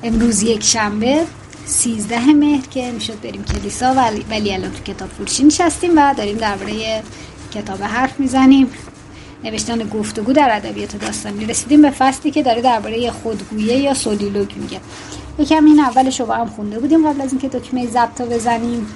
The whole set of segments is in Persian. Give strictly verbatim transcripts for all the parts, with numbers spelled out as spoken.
امروز یک شنبه سیزده مهر که میشد بریم کلیسا، ولی, ولی الان تو کتاب فروشی نشستیم و داریم درباره کتاب حرف میزنیم، نوشتن گفتگو در ادبیات داستانی. رسیدیم به فصلی که داره درباره خودگویی یا سولیلوگ میگه. یکم این اولش رو با هم خونده بودیم قبل از اینکه دکمه ضبط رو بزنیم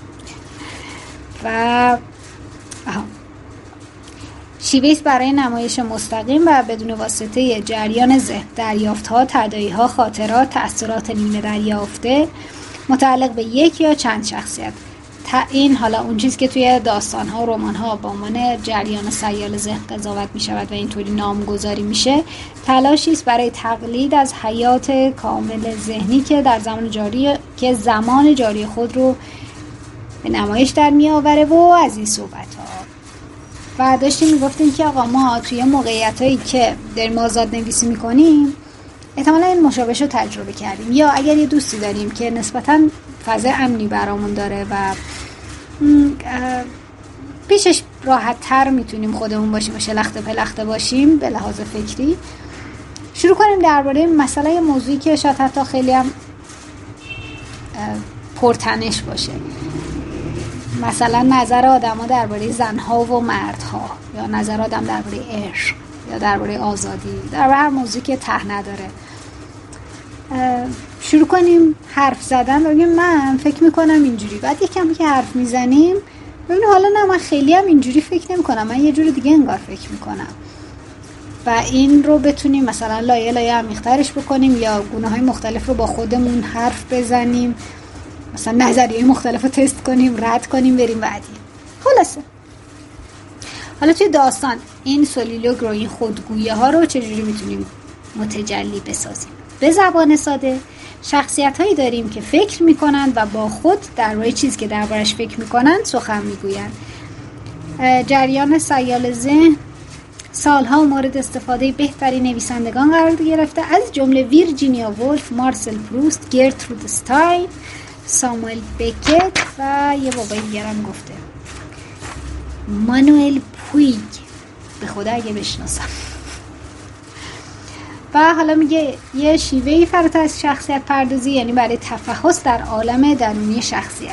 و آها. شیوه‌ای برای نمایش مستقیم و بدون واسطه جریان ذهن، دریافت‌ها، تداعی‌ها، خاطرات، تأثیرات نیمه دریافته متعلق به یک یا چند شخصیت. این حالا اون چیز که توی داستان‌ها و رمان‌ها با عنوان جریان سیال ذهن قضاوت می‌شود و اینطوری نامگذاری میشه، تلاشی است برای تقلید از حیات کامل ذهنی که در زمان جاری که زمان جاری خود رو به نمایش در می‌آوره و از این صحبت‌ها. و داشتیم میگفتیم که آقا ما توی موقعیتایی که داریم آزاد نویسی میکنیم احتمالا این مشابهش رو تجربه کردیم، یا اگر یه دوستی داریم که نسبتاً فضای امنی برامون داره و پیشش راحت تر میتونیم خودمون باشیم و شلخته پلخته باشیم به لحاظ فکری، شروع کنیم درباره مسئله موضوعی که شاید حتی خیلی هم پرتنش باشه، مثلا نظر آدم ها درباره زنها و مردها، یا نظر آدم درباره عشق، یا درباره آزادی، درباره هر موضوعی که ته نداره. شروع کنیم حرف زدن، بگیم من فکر میکنم اینجوری، بعد یکم که حرف میزنیم ببینیم حالا نه من خیلی هم اینجوری فکر نمی کنم، من یه جور دیگه انگار فکر میکنم، و این رو بتونیم مثلا لایه لایه عمیق‌ترش بکنیم یا گونه‌های مختلف رو با خودمون حرف بزنیم، مثلا نظریه مختلف رو تست کنیم، رد کنیم، بریم بعدی. خلاصه حالا توی داستان این سولیلوگ رو، این خودگویه ها رو چجوری میتونیم متجلی بسازیم؟ به زبان ساده شخصیت هایی داریم که فکر میکنن و با خود درباره چیزی که دربارش فکر میکنن سخن میگوین. جریان سیال ذهن سالها مورد استفاده بهترین نویسندگان قرار گرفته، از جمله ویرجینیا وولف، مارسل پروست، گرترود استاین، ساموئل بکت و یه بابای دیگرم گفته، مانوئل پویگ، به خدا اگه بشناسم. و حالا میگه یه شیوهی فراتر از شخصیت پردازی، یعنی برای تفحص در عالم درونی شخصیت.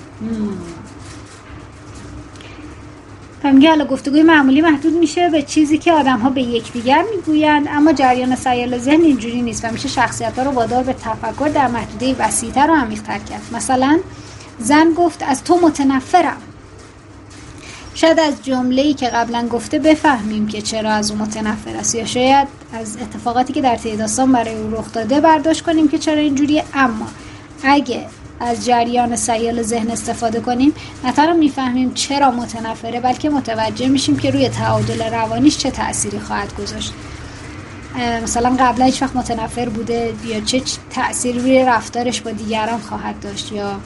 میگه حالا گفتگوی معمولی محدود میشه به چیزی که آدم ها به یکدیگر میگویند، اما جریان سیال ذهن اینجوری نیست و میشه شخصیت ها رو وادار به تفکر در محدوده وسیع‌تر و عمیق‌تر کرد. مثلا زن گفت از تو متنفرم. شاید از جمله‌ای که قبلا گفته بفهمیم که چرا از اون متنفر است، یا شاید از اتفاقاتی که در طی داستان برای او رخ داده برداشت کنیم که چرا اینجوریه. اما اگه از جریان سیال ذهن استفاده کنیم نه تنها میفهمیم چرا متنفره، بلکه متوجه میشیم که روی تعادل روانیش چه تأثیری خواهد گذاشت. مثلا قبلا هیچ وقت متنفر بوده یا چه تأثیری روی رفتارش با دیگران خواهد داشت، یا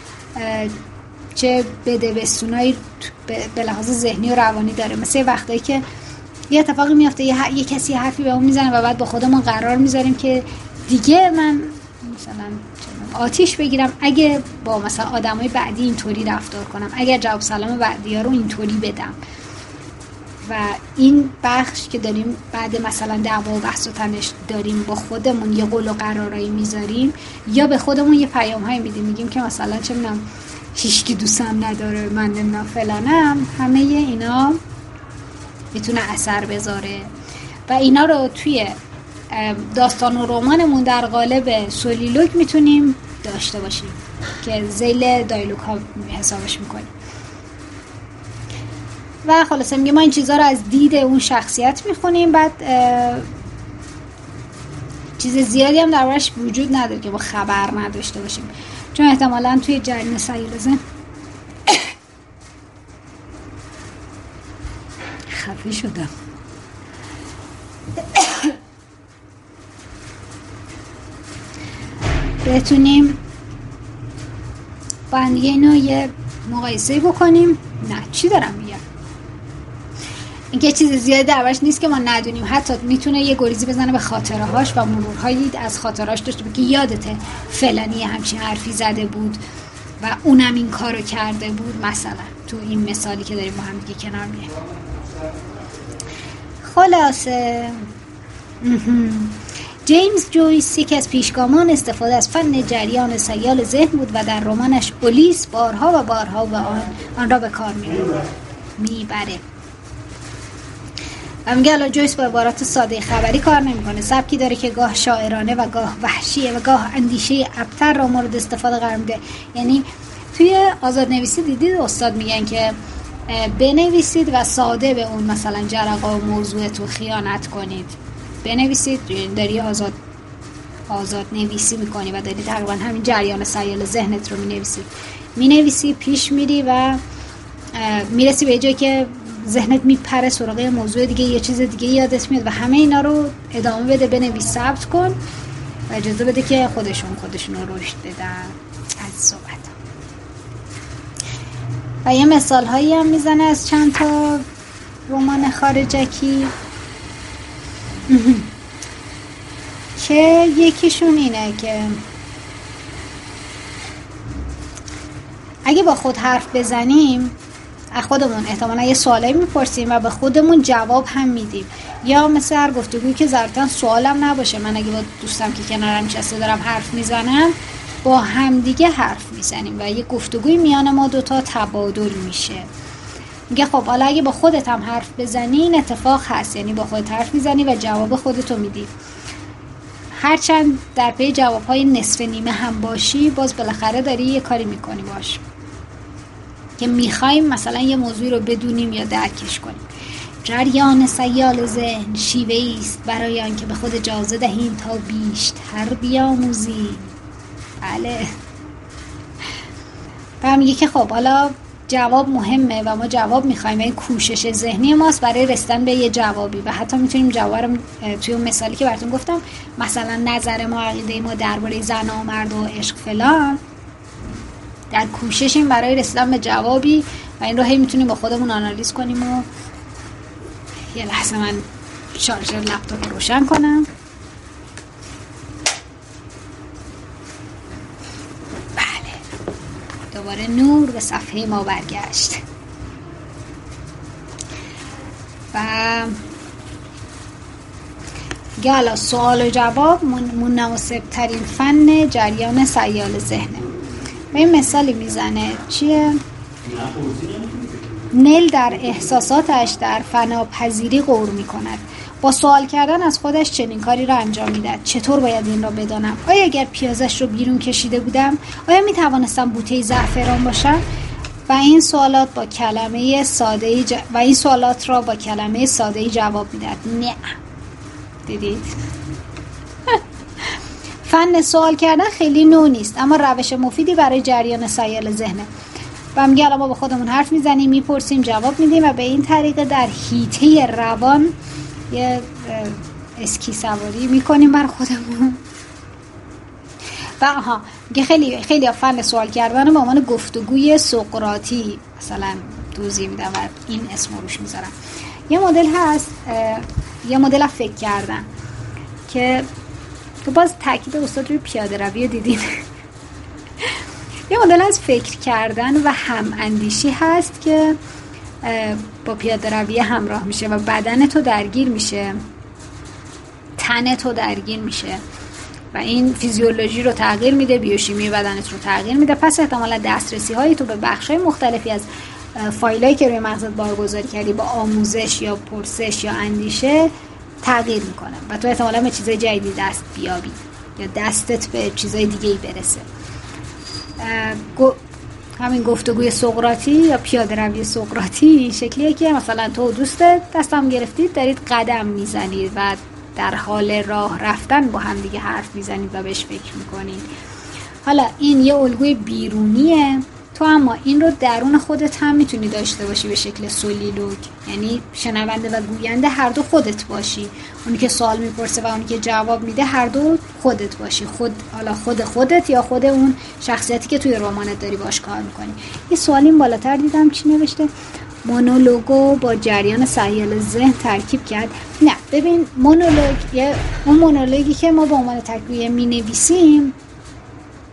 چه بدبستونایی به لحاظ ذهنی و روانی داره. مثل وقتایی که یه اتفاقی میفته، یه, یه کسی حرفی به اون میزنه و بعد با خودمون قرار میذاریم که دیگه من مثلا آتیش بگیرم اگه با مثلا آدمای بعدی اینطوری رفتار کنم، اگر جواب سلام بعدی ها رو اینطوری بدم. و این بخش که داریم بعد مثلا دعوا و بحث و تنش داریم با خودمون یه قول و قرارایی میذاریم، یا به خودمون یه پیام هایی میدیم، میگیم که مثلا چه میدونم هیچکی دوستم نداره، من نمیدونم فلانم، همه اینا میتونه اثر بذاره. و اینا رو توی داستان و رمانمون در قالب سولیلوگ میتونیم داشته باشیم که ذیل دایلوگ ها حسابش میکنیم. و خلاصه میگه ما این چیزها رو از دید اون شخصیت میخونیم، بعد چیز زیادی هم دربارش وجود نداره که با خبر نداشته باشیم، چون احتمالاً توی جریان سیال ذهن خفه شدم بتونیم با هم دیگه اینو یه مقایسه بکنیم. نه چی دارم میگم، این که چیز زیادی دربارش نیست که ما ندونیم. حتی میتونه یه گریزی بزنه به خاطره هاش و مرورهایی از خاطراش داشته که یادته فلانی همچین حرفی زده بود و اونم این کارو کرده بود، مثلا تو این مثالی که داریم با هم دیگه کنار میایم. خلاصه جیمز جویس یکی از پیشگامان استفاده از فن جریان سیال ذهن بود و در رمانش اولیس بارها و بارها و آن, آن را به کار میبره. و میگه الان جویس با عبارات ساده خبری کار نمیکنه، سبکی داره که گاه شاعرانه و گاه وحشیه و گاه اندیشه ابتر را مورد استفاده قرار میده. یعنی توی آزادنویسی دیدید استاد میگن که بنویسید و ساده به اون مثلا جرقه و موضوعتون خیانت کنید. بنویسید، داری آزاد آزاد نویسی میکنی و داری تقریبا همین جریان سیال ذهنت رو مینویسی مینویسی پیش میری و میرسی به جایی که ذهنت میپره سراغ موضوع دیگه، یه چیز دیگه یادت میاد و همه اینا رو ادامه بده، بنویس، ثبت کن و اجازه بده که خودشون خودشون رو رشد بدن از صحبت. و یه مثال هایی هم میزنه از چند تا رمان خارجکی که یکیشون اینه که اگه با خود حرف بزنیم از خودمون احتمالا یه سوالی میپرسیم و به خودمون جواب هم میدیم، یا مثل هر گفتگویی که ضرورتا سوالم نباشه، من اگه با دوستم که کنارم نشسته دارم حرف میزنم با همدیگه حرف میزنیم و یه گفتگوی میان ما دوتا تبادل میشه. میگه خب حالا اگه با خودت هم حرف بزنی این اتفاق هست، یعنی با خودت حرف میزنی و جواب خودتو میدی، هرچند در پی جوابهای نصف نیمه هم باشی باز بالاخره داری یه کاری میکنی باش که میخوایم مثلا یه موضوعی رو بدونیم یا درکش کنیم. جریان سیال ذهن شیوه‌ای است برای آنکه به خود اجازه دهیم تا بیشتر بیاموزیم. بله. و میگه که خب حالا جواب مهمه و ما جواب میخوایم، این کوشش ذهنی ماست برای رسیدن به یه جوابی و حتی میتونیم جواب رو توی اون مثالی که براتون گفتم، مثلا نظر ما، عقیده ما درباره زن و مرد و عشق فلان، در کوششیم برای رسیدن به جوابی و این رو هی میتونیم با خودمون آنالیز کنیم. و یه لحظه من شارژر لپتاپ رو روشن کنم. بله، دوباره نور به صفحه ما برگشت. و حالا سوال و جواب مناسب ترین فن جریان سیال ذهنه. و این مثالی میزنه چیه؟ نیل در احساساتش در فناپذیری غور میکند. با سوال کردن از خودش چنین کاری را انجام میدهد: چطور باید این را بدانم؟ آیا اگر پیازش رو بیرون کشیده بودم آیا میتوانستم بوته زعفران باشم؟ و این سوالات با کلمه ساده ج... و این سوالات را با کلمه ساده جواب میدهد: نه. دیدید؟ فن سوال کردن خیلی نو نیست، اما روش مفیدی برای جریان سیال ذهنه. و میگه الان ما با خودمون حرف میزنیم، میپرسیم، جواب میدیم و به این طریقه در حیطه روان یه اسکی سواری میکنیم بر خودمون. و آها میگه خیلی خیلی فن سوال کردن به عنوان گفتگوی سقراطی مثلا توضیح میدم و این اسم روش میذارم. یه مدل هست، یه مدل فکر کردن که تو باز تاکید استاد روی پیاده روی دیدین. یه مدل از فکر کردن و هم اندیشی هست که با پیاده روی همراه میشه و بدن تو درگیر میشه، تن تو درگیر میشه و این فیزیولوژی رو تغییر میده، بیوشیمی بدنت رو تغییر میده. پس احتمالا دسترسی هایی تو به بخشای مختلفی از فایلایی که روی مغزت بارگذاری کردی با آموزش یا پرسش یا اندیشه تغییر میکنه و تو احتمالا به چیزای جدیدی دست بیابی یا دستت به چیزای دیگه‌ای برسه. گو... همین گفتگوی سقراطی یا پیاده روی سقراطی شکلیه که مثلا تو دوستت دستم گرفتید دارید قدم میزنید و در حال راه رفتن با هم دیگه حرف میزنید و بهش فکر میکنید. حالا این یه الگوی بیرونیه، تو اما این رو درون خودت هم میتونی داشته باشی به شکل سولیلوگ، یعنی شنونده و گوینده هر دو خودت باشی، اونی که سوال میپرسه و اونی که جواب میده هر دو خودت باشی، خود حالا خود خودت یا خود اون شخصیتی که توی رمانت داری باش کار میکنی. یه سوالی بالاتر دیدم چی نوشته؟ مونولوگو با جریان سیال ذهن ترکیب کرد. نه ببین، مونولوگ یه اون مونولوگی که ما با عنوان تکویه مینویسیم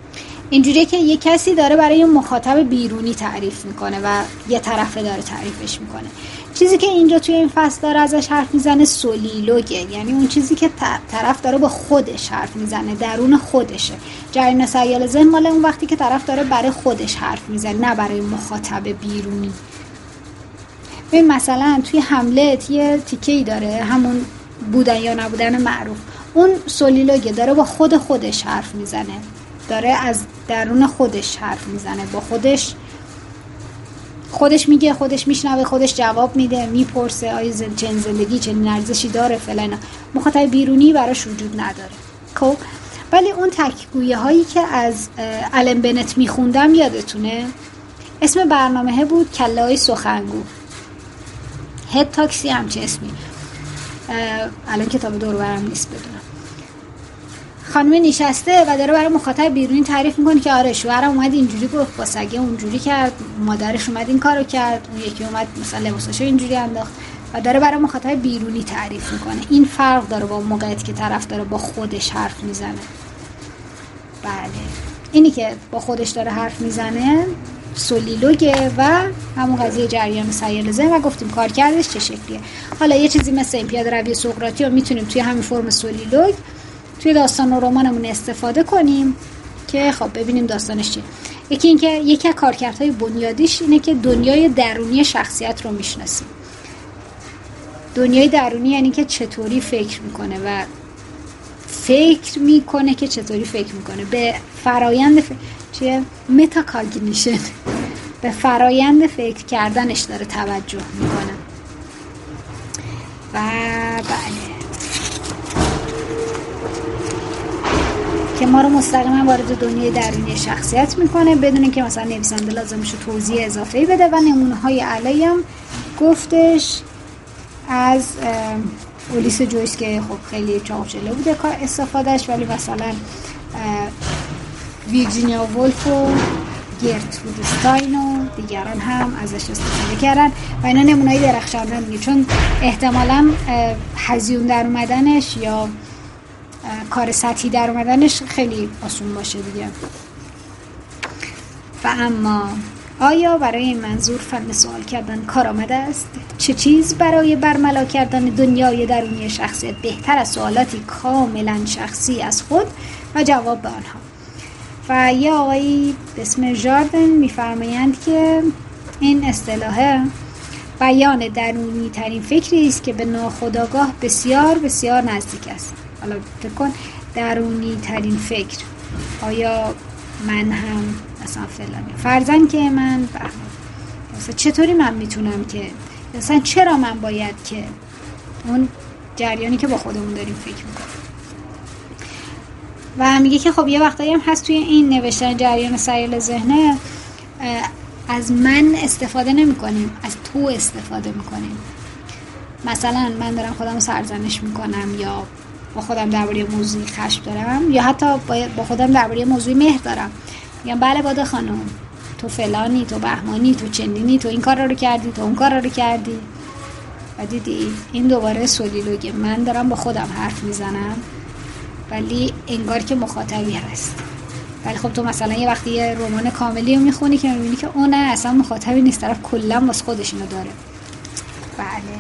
اینجوریه که یه کسی داره برای یه مخاطب بیرونی تعریف میکنه و یه طرفه داره تعریفش میکنه. چیزی که اینجا توی این فصل داره ازش حرف میزنه سولیلوگه، یعنی اون چیزی که طرف داره با خودش حرف میزنه، درون خودشه. جریان سیال ذهن مال اون وقتی که طرف داره برای خودش حرف میزنه، نه برای مخاطب بیرونی. ببین مثلا توی هملت یه تیکه‌ای داره، همون بودن یا نبودن معروف، اون سولیلوگه، داره با خود خودش حرف میزنه، داره از درون خودش حرف میزنه، با خودش خودش میگه، خودش میشنوه، خودش جواب میده، میپرسه آیا چنین زندگی چنین ارزشی داره فلان. مخاطب بیرونی براش وجود نداره. خب ولی اون تکگویه هایی که از آلن بنت میخوندم یادتونه؟ اسم برنامه بود کله های سخنگو، هد تاکسی همچه اسمی. الان کتاب دور برم نیست بدونم. خانم نشسته و داره برای مخاطب بیرونی تعریف میکنه که آره شوهرم اومد اینجوری گفت، با سگه اونجوری کرد، مادرش اومد این کارو کرد، اون یکی اومد مثلا لباساشو اینجوری انداخت، و داره برای مخاطب بیرونی تعریف میکنه. این فرق داره با موقعیتی که طرف داره با خودش حرف میزنه. بله اینی که با خودش داره حرف میزنه سولیلوگه و همون قضیه جریان سیال ذهن و گفتیم کارکردش چه شکلیه. حالا یه چیزی مثل این پیاده روی سقراطی رو میتونیم توی همین فرم سولیلوگ توی داستان و رمانمون استفاده کنیم که خب ببینیم داستانش چیه. یکی این که یکی از کارکردهای بنیادیش اینه که دنیای درونی شخصیت رو میشناسیم. دنیای درونی یعنی که چطوری فکر میکنه و فکر میکنه که چطوری فکر میکنه، به فرایند ف... چیه؟ متاکاگنیشن، به فرایند فکر کردنش داره توجه میکنه. و بله که ما رو مستقیما وارد دنیای درونی شخصیت میکنه بدون اینکه مثلا نویسنده لازم شه توضیح اضافه‌ای بده. و نمونه‌های علی هم گفتش از اولیس جویس که خب خیلی چاقوچله بوده کار استفادهش، ولی مثلا ویرجینیا وولف و گرترود استاین و دیگران هم ازش استفاده کردن و اینا نمونه‌های درخشنده دیگه، چون احتمالاً هزیون در اومدنش یا کار سطحی در اومدنش خیلی آسون باشه دیگه. و اما آیا برای این منظور فن سوال کردن کار آمده است؟ چه چیز برای برملا کردن دنیای درونی شخصیت بهتر از سوالاتی کاملا شخصی از خود و جواب به آنها؟ و یه آقایی به اسم ژاردن میفرمایند که این اصطلاح بیان درونی ترین فکری است که به ناخودآگاه بسیار بسیار نزدیک است. حالا فکر کن درونی ترین فکر، آیا من هم مثلا فلانی، فرضاً که من بهمان مثلا چطوری من میتونم که مثلا چرا من باید که اون جریانی که با خودمون داریم فکر میکنیم. و میگه که خب یه وقتایی هم هست توی این نوشتن جریان سیال ذهنه از من استفاده نمی کنیم، از تو استفاده میکنیم. مثلا من دارم خودم سرزنش میکنم یا با خودم درباره موضوعی خشم دارم یا حتی با خودم درباره موضوعی مهر دارم، میگم بله باده خانم تو فلانی، تو بهمانی، تو چندینی، تو این کار رو کردی، تو اون کار رو کردی. و دیدی این دوباره سولیلوگه، من دارم با خودم حرف میزنم ولی انگار که مخاطبی هست. ولی خب تو مثلا یه وقتی یه رمان کاملی رو میخونی که میبینی که اون اصلا مخاطبی نیست، طرف کلا واسه خودش اینو داره. بله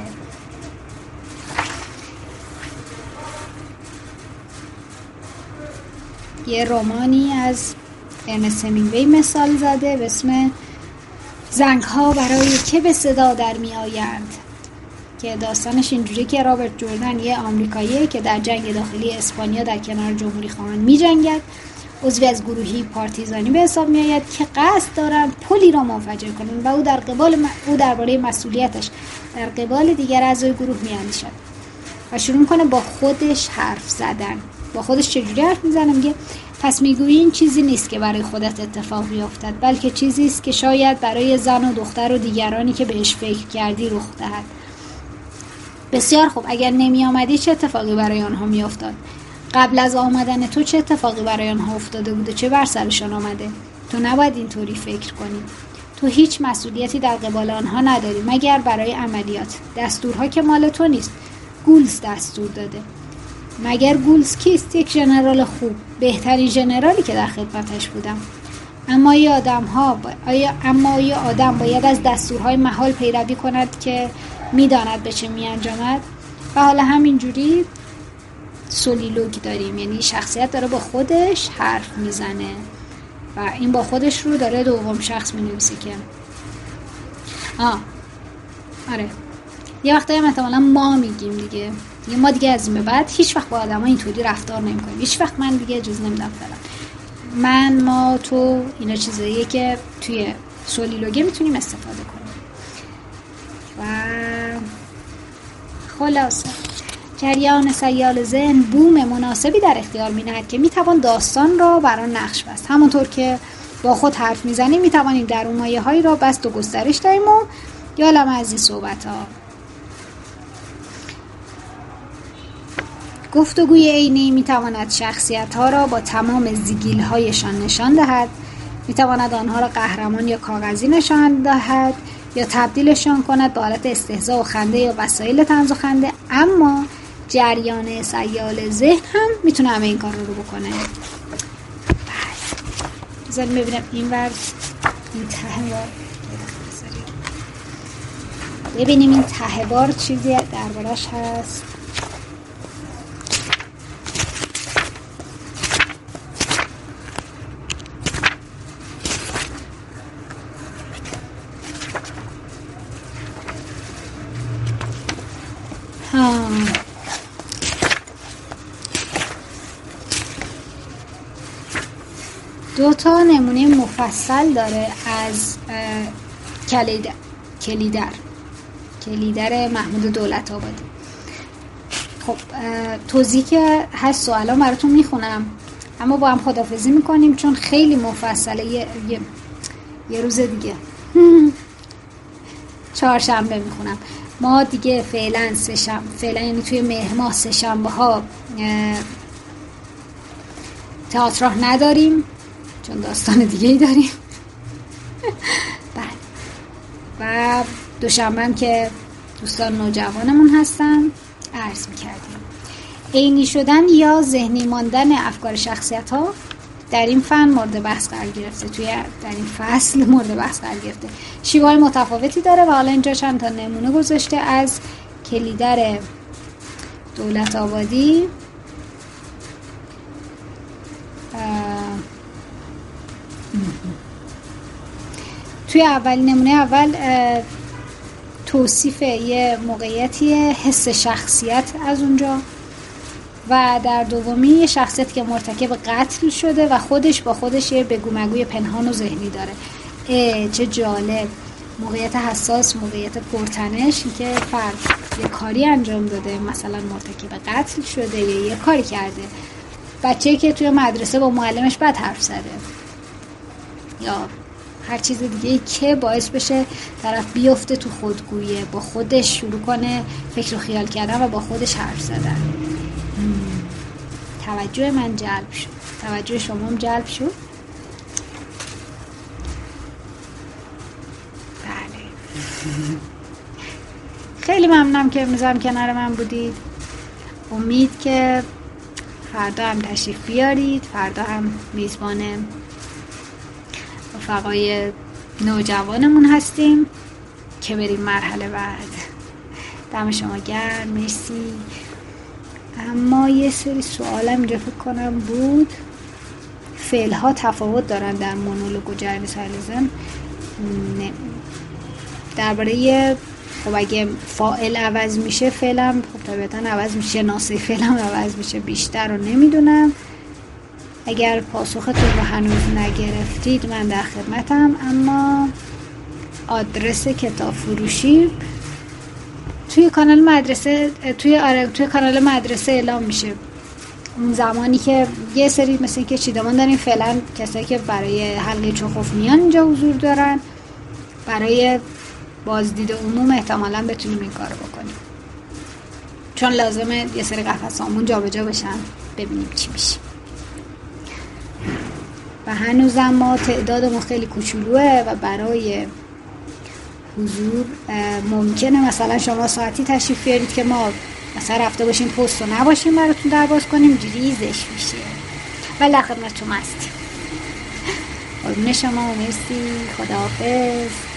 یه رمانی از ارنست همینگوی مثال زده به اسم زنگ ها برای که به صدا در می آیند، که داستانش اینجوری که رابرت جردن یه آمریکاییه که در جنگ داخلی اسپانیا در کنار جمهوری خواهان می جنگد، عضوی از گروهی پارتیزانی به حساب می آید که قصد دارن پلی را منفجر کنند و او در قبال م... او درباره مسئولیتش در قبال دیگر اعضای گروه می اندیشد و شروع میکنه با خودش حرف زدن. با خودش چجوری حرف میزنه؟ میگه پس میگویی این چیزی نیست که برای خودت اتفاق بیفتد، بلکه چیزی است که شاید برای زن و دختر و دیگرانی که بهش فکر کردی رخ دهد. بسیار خوب، اگر نمی آمدی چه اتفاقی برای آنها می افتاد؟ قبل از آمدن تو چه اتفاقی برای آنها افتاده بوده؟ چه بر سرشان آمده؟ تو نباید اینطوری فکر کنی. تو هیچ مسئولیتی در قبال آنها نداری مگر برای عملیات. دستورها که مال تو نیست، گولز دستور داده. مگر گولز کیست؟ یک ژنرال خوب، بهترین ژنرالی که در خدمتش بودم. اما ای آدم ها با... آیا اما ای آدم باید از دستورهای محال پیروی کند که میداند به چه میانجامد. و حالا همینجوری سولیلوگ داریم، یعنی شخصیت داره با خودش حرف میزنه و این با خودش رو داره دوم شخص مینویسه که آه آره یه وقتایی هم احتمالا ما میگیم دیگه یه ما دیگه از این به بعد هیچ وقت با آدم ها اینطوری رفتار نمی کنیم، هیچ وقت من دیگه اجازه نمیدم فلان من ما تو، اینا چیزاییه که توی سولیلوگه میتونیم استفاده کنیم. و خلاصه جریان سیال ذهن بوم مناسبی در اختیار می‌نهد که میتوان داستان را بر آن نقش بست. همونطور که با خود حرف میزنیم میتوانیم در اون مایه‌هایی را بست و گسترش دهیم و یالم از این صحبت‌ها. گفتگوی عینی میتواند شخصیت‌ها را با تمام زیگیل‌هایشان نشان دهد، میتواند آنها را قهرمان یا کاغذی نشان دهد یا تبدیلشان کند به حالت استهزاء و خنده یا وسایل طنز و خنده. اما جریان سیال ذهن هم میتونه همه این کار رو بکنه. بذاریم ببینم این ور این ته بار ببینیم این ته بار چیزی دربارش هست. دو تا نمونه مفصل داره از کلیدر کلیدر کلیدر محمود دولت آبادی. خب توضیح که هست سوالا براتون میخونم اما با هم خداحافظی میکنیم چون خیلی مفصله. یه, یه, یه روز دیگه چهارشنبه میخونم. ما دیگه فعلا سه شنبه فعلا یعنی توی مهر ماه سه شنبه ها تئاتر نداریم چون داستان دیگه ای داریم. بعد و دوشنبه هم که دوستان نوجوانمون هستن عرض میکردیم. عینی شدن یا ذهنی ماندن افکار شخصیت ها در این فن مورد بحث قرار گرفته، توی در این فصل مورد بحث قرار گرفته. شیوه‌های متفاوتی داره و حالا اینجا چند تا نمونه گذاشته از کلیدر دولت آبادی. توی اول نمونه اول توصیف یه موقعیتی حس شخصیت از اونجا و در دومی یه شخصیت که مرتکب قتل شده و خودش با خودش یه بگو مگوی پنهان و ذهنی داره. اه چه جالب، موقعیت حساس، موقعیت پرتنش که فرد یه کاری انجام داده، مثلا مرتکب قتل شده یا یه کاری کرده، بچه‌ای که توی مدرسه با معلمش بد حرف زده یا هر چیز دیگه که باعث بشه طرف بیفته تو خودگویی، با خودش شروع کنه فکر و خیال کردن و با خودش حرف زدن. توجه من جلب شد، توجه شما هم جلب شد. بله خیلی ممنونم که امروزم کنار من بودید. امید که فردا هم تشریف بیارید. فردا هم میزبان رفقای نوجوانمون هستیم که بریم مرحله بعد. دم شما گرم، مرسی. اما یه سری سوالم اینجا فکر کنم بود. فعل ها تفاوت دارن در مونولوگ و جریان سیال ذهن. درباره خب اگه فاعل عوض میشه فعلم خب طبیعتا عوض میشه، ناصب فعلم عوض میشه. بیشتر رو نمیدونم. اگر پاسختون رو هنوز نگرفتید من در خدمتم. اما آدرس کتاب فروشی توی کانال مدرسه توی آره توی کانال مدرسه اعلام میشه. اون زمانی که یه سری مثل که چیدمان داریم فعلا کسایی که برای حلقه چخوف میان اینجا حضور دارن، برای بازدید عموم احتمالاً بتونیم این کارو بکنیم چون لازمه یه سری قفسامون جابجا بشن ببینیم چی میشه. و هنوزم ما تعدادمون خیلی کوچولوه و برای حضور ممکنه مثلا شما ساعتی تشریف بیارید که ما مثلا رفته باشیم پست رو نباشیم براتون درباز کنیم، ریزش میشه. ولی در خدمتتون هستیم. قربون شما، مرسی، خداحافظ.